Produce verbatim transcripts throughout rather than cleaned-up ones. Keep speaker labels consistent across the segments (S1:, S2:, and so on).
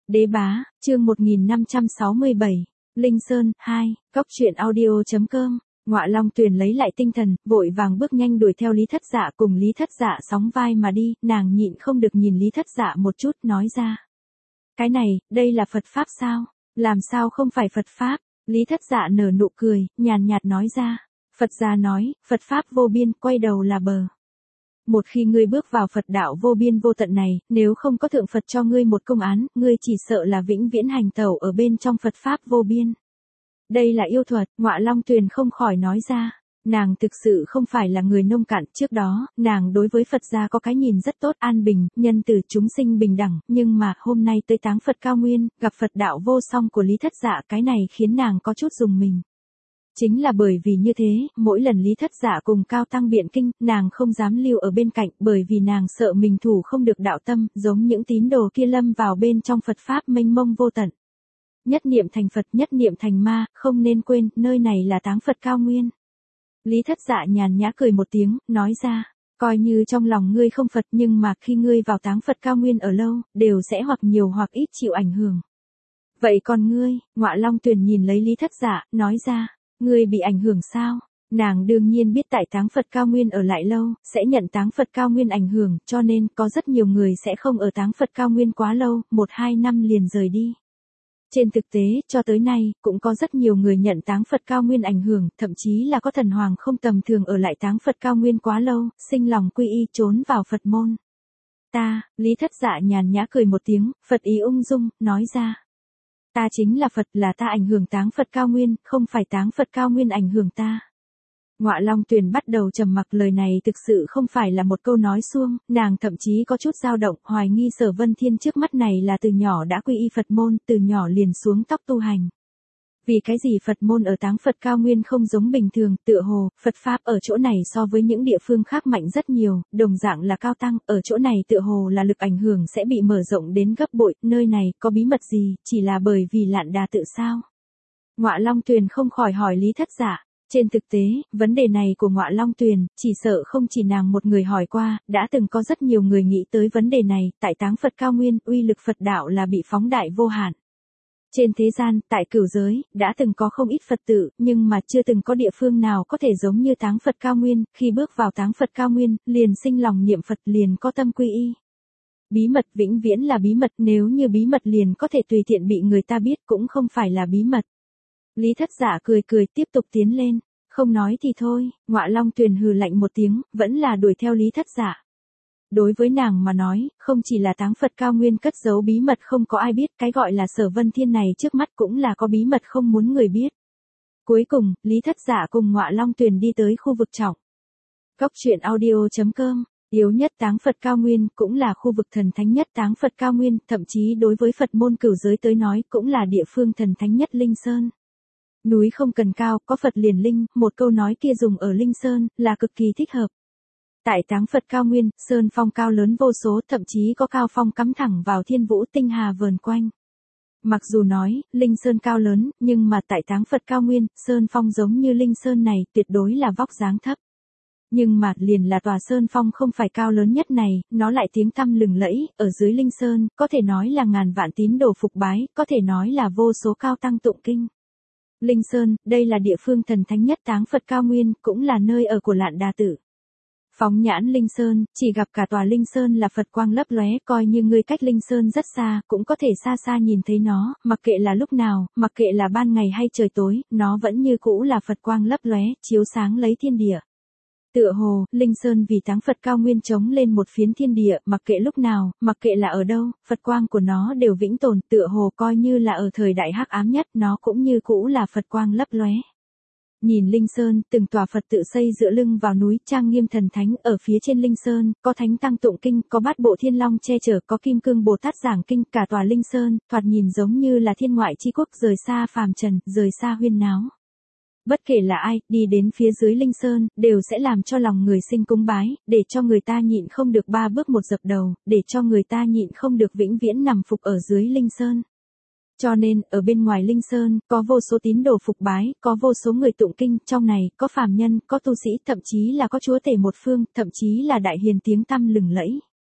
S1: Đế bá, chương một nghìn năm trăm sáu mươi bảy. Linh Sơn, hai, Cóc truyện audio.com. Ngọa Long Tuyền lấy lại tinh thần, vội vàng bước nhanh đuổi theo Lý Thất Dạ, cùng Lý Thất Dạ sóng vai mà đi, nàng nhịn không được nhìn Lý Thất Dạ một chút, nói ra. Cái này, đây là Phật Pháp sao? Làm sao không phải Phật Pháp? Lý Thất Dạ nở nụ cười, nhàn nhạt nói ra. Phật gia nói, Phật Pháp vô biên, quay đầu là bờ. Một khi ngươi bước vào Phật đạo vô biên vô tận này, nếu không có thượng Phật cho ngươi một công án, ngươi chỉ sợ là vĩnh viễn hành tẩu ở bên trong Phật Pháp vô biên. Đây là yêu thuật, Ngọa Long Tuyền không khỏi nói ra. Nàng thực sự không phải là người nông cạn, trước đó, nàng đối với Phật gia có cái nhìn rất tốt, an bình, nhân từ, chúng sinh bình đẳng, nhưng mà hôm nay tới táng Phật cao nguyên, gặp Phật đạo vô song của Lý Thất Dạ, cái này khiến nàng có chút rùng mình. Chính là bởi vì như thế, mỗi lần Lý Thất Dạ cùng Cao Tăng biện kinh, nàng không dám lưu ở bên cạnh, bởi vì nàng sợ mình thủ không được đạo tâm, giống những tín đồ kia lâm vào bên trong Phật Pháp mênh mông vô tận. Nhất niệm thành Phật, nhất niệm thành ma, không nên quên, nơi này là táng Phật cao nguyên. Lý Thất Dạ nhàn nhã cười một tiếng, nói ra, coi như trong lòng ngươi không Phật, nhưng mà khi ngươi vào táng Phật cao nguyên ở lâu, đều sẽ hoặc nhiều hoặc ít chịu ảnh hưởng. Vậy còn ngươi? Ngọa Long Tuyền nhìn lấy Lý Thất Dạ, nói ra. Ngươi bị ảnh hưởng sao? Nàng đương nhiên biết tại táng Phật cao nguyên ở lại lâu, sẽ nhận táng Phật cao nguyên ảnh hưởng, cho nên có rất nhiều người sẽ không ở táng Phật cao nguyên quá lâu, một hai năm liền rời đi. Trên thực tế, cho tới nay, cũng có rất nhiều người nhận táng Phật cao nguyên ảnh hưởng, thậm chí là có thần hoàng không tầm thường ở lại táng Phật cao nguyên quá lâu, sinh lòng quy y trốn vào Phật môn. Ta, Lý Thất Dạ nhàn nhã cười một tiếng, Phật ý ung dung, nói ra. Ta chính là Phật, là ta ảnh hưởng táng Phật cao nguyên, không phải táng Phật cao nguyên ảnh hưởng ta. Ngọa Long Tuyền bắt đầu trầm mặc, lời này thực sự không phải là một câu nói suông, nàng thậm chí có chút dao động, hoài nghi Sở Vân Thiên trước mắt này là từ nhỏ đã quy y Phật môn, từ nhỏ liền xuống tóc tu hành. Vì cái gì Phật môn ở táng Phật cao nguyên không giống bình thường, tựa hồ, Phật Pháp ở chỗ này so với những địa phương khác mạnh rất nhiều, đồng dạng là cao tăng, ở chỗ này tựa hồ là lực ảnh hưởng sẽ bị mở rộng đến gấp bội, nơi này có bí mật gì, chỉ là bởi vì Lạn Đà tự sao? Ngọa Long Tuyền không khỏi hỏi Lý Thất Dạ. Trên thực tế, vấn đề này của Ngọa Long Tuyền, chỉ sợ không chỉ nàng một người hỏi qua, đã từng có rất nhiều người nghĩ tới vấn đề này, tại táng Phật cao nguyên, uy lực Phật đạo là bị phóng đại vô hạn. Trên thế gian, tại cửu giới, đã từng có không ít Phật tử, nhưng mà chưa từng có địa phương nào có thể giống như táng Phật cao nguyên, khi bước vào táng Phật cao nguyên, liền sinh lòng niệm Phật, liền có tâm quy y. Bí mật vĩnh viễn là bí mật, nếu như bí mật liền có thể tùy tiện bị người ta biết cũng không phải là bí mật. Lý Thất Dạ cười cười tiếp tục tiến lên, không nói thì thôi, Ngọa Long Tuyền hừ lạnh một tiếng, vẫn là đuổi theo Lý Thất Dạ. Đối với nàng mà nói, không chỉ là táng Phật cao nguyên cất giấu bí mật không có ai biết, cái gọi là Sở Vân Thiên này trước mắt cũng là có bí mật không muốn người biết. Cuối cùng, Lý Thất Dạ cùng Ngọa Long Tuyền đi tới khu vực trọng. Cóc truyện audio.com, yếu nhất táng Phật cao nguyên, cũng là khu vực thần thánh nhất táng Phật cao nguyên, thậm chí đối với Phật môn cửu giới tới nói, cũng là địa phương thần thánh nhất Linh Sơn. Núi không cần cao, có Phật liền linh, một câu nói kia dùng ở Linh Sơn, là cực kỳ thích hợp. Tại táng Phật cao nguyên, sơn phong cao lớn vô số, thậm chí có cao phong cắm thẳng vào thiên vũ tinh hà vờn quanh. Mặc dù nói, Linh Sơn cao lớn, nhưng mà tại táng Phật cao nguyên, sơn phong giống như Linh Sơn này, tuyệt đối là vóc dáng thấp. Nhưng mà, liền là tòa sơn phong không phải cao lớn nhất này, nó lại tiếng tăm lừng lẫy, ở dưới Linh Sơn, có thể nói là ngàn vạn tín đồ phục bái, có thể nói là vô số cao tăng tụng kinh. Linh Sơn, đây là địa phương thần thánh nhất táng Phật cao nguyên, cũng là nơi ở của Lạn Đà Tự. Phóng nhãn Linh Sơn, chỉ gặp cả tòa Linh Sơn là Phật quang lấp lóe, coi như ngươi cách Linh Sơn rất xa, cũng có thể xa xa nhìn thấy nó, mặc kệ là lúc nào, mặc kệ là ban ngày hay trời tối, nó vẫn như cũ là Phật quang lấp lóe, chiếu sáng lấy thiên địa. Tựa hồ, Linh Sơn vì táng Phật cao nguyên chống lên một phiến thiên địa, mặc kệ lúc nào, mặc kệ là ở đâu, Phật quang của nó đều vĩnh tồn, tựa hồ coi như là ở thời đại hắc ám nhất, nó cũng như cũ là Phật quang lấp lóe. Nhìn Linh Sơn, từng tòa Phật tự xây dựa lưng vào núi, trang nghiêm thần thánh, ở phía trên Linh Sơn, có thánh tăng tụng kinh, có bát bộ thiên long che chở, có kim cương Bồ Tát giảng kinh, cả tòa Linh Sơn, thoạt nhìn giống như là thiên ngoại chi quốc, rời xa phàm trần, rời xa huyên náo. Bất kể là ai, đi đến phía dưới Linh Sơn, đều sẽ làm cho lòng người sinh cúng bái, để cho người ta nhịn không được ba bước một dập đầu, để cho người ta nhịn không được vĩnh viễn nằm phục ở dưới Linh Sơn. Cho nên, ở bên ngoài Linh Sơn, có vô số tín đồ phục bái, có vô số người tụng kinh, trong này, có phàm nhân, có tu sĩ, thậm chí là có chúa tể một phương, thậm chí là đại hiền tiếng tăm lừng lẫy.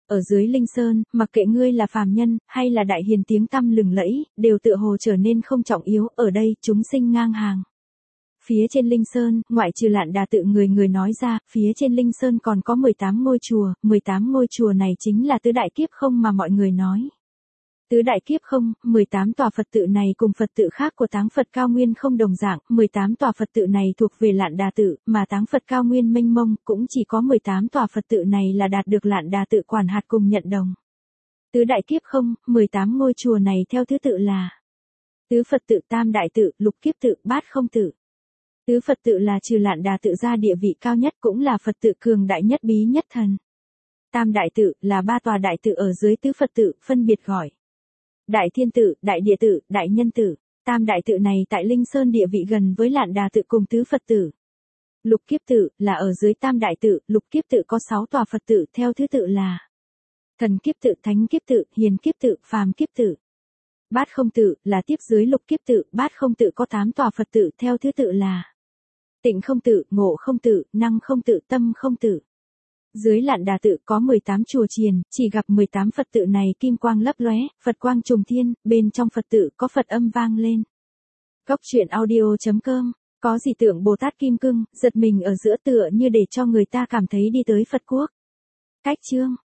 S1: Ở dưới Linh Sơn, mặc kệ ngươi là phàm nhân, hay là đại hiền tiếng tăm lừng lẫy, đều tựa hồ trở nên không trọng yếu, ở đây, chúng sinh ngang hàng. Phía trên Linh Sơn, ngoại trừ Lạn Đà tự người người nói ra, phía trên Linh Sơn còn có mười tám ngôi chùa, mười tám ngôi chùa này chính là tứ đại kiếp không mà mọi người nói. Tứ đại kiếp không, mười tám tòa Phật tự này cùng Phật tự khác của Táng Phật Cao Nguyên không đồng dạng, mười tám tòa Phật tự này thuộc về Lạn Đà tự, mà Táng Phật Cao Nguyên mênh mông, cũng chỉ có mười tám tòa Phật tự này là đạt được Lạn Đà tự quản hạt cùng nhận đồng. Tứ đại kiếp không, mười tám ngôi chùa này theo thứ tự là Tứ Phật tự, Tam đại tự, Lục kiếp tự, Bát không tự. Tứ Phật tự là trừ Lạn Đà tự ra địa vị cao nhất, cũng là Phật tự cường đại nhất, bí nhất thần. Tam đại tự là ba tòa đại tự ở dưới tứ Phật tự, phân biệt gọi Đại Thiên tự, Đại Địa tự, Đại Nhân tự. Tam đại tự này tại Linh Sơn địa vị gần với Lạn Đà tự cùng tứ Phật tự. Lục kiếp tự là ở dưới Tam đại tự, Lục kiếp tự có sáu tòa Phật tự theo thứ tự là Thần kiếp tự, Thánh kiếp tự, Hiền kiếp tự, Phàm kiếp tự. Bát không tự là tiếp dưới Lục kiếp tự, Bát không tự có tám tòa Phật tự theo thứ tự là Tịnh không tự, Ngộ không tự, Năng không tự, Tâm không tự. Dưới Lạn Đà tự có mười tám chùa chiền, chỉ gặp mười tám Phật tự này kim quang lấp lóe, Phật quang trùng thiên, bên trong Phật tự có Phật âm vang lên. Góc truyện audio chấm com, có gì tượng Bồ Tát Kim Cưng, giật mình ở giữa tựa như để cho người ta cảm thấy đi tới Phật quốc. Cách chương